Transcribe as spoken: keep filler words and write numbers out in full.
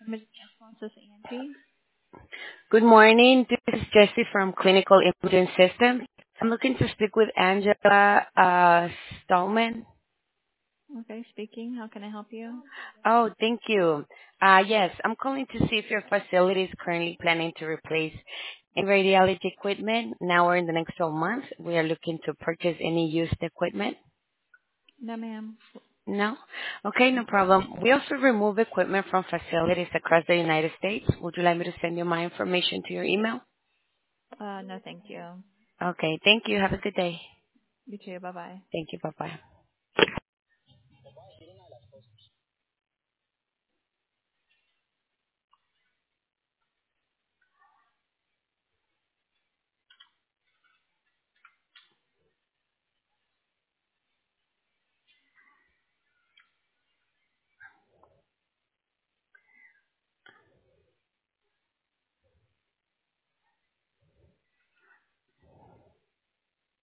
Miss This is Angie. Good morning. This is Jessie from Clinical Imaging Systems. I'm looking to speak with Angela uh, Stallman. Okay, speaking. How can I help you? Oh, thank you. Uh, yes, I'm calling to see if your facility is currently planning to replace any radiology equipment now or in the next twelve months. We are looking to purchase any used equipment. No, ma'am. No? Okay, no problem. We also remove equipment from facilities across the United States. Would you like me to send you my information to your email? Uh, no, thank you. Okay, thank you. Have a good day. You too. Bye bye. Thank you. Bye-bye.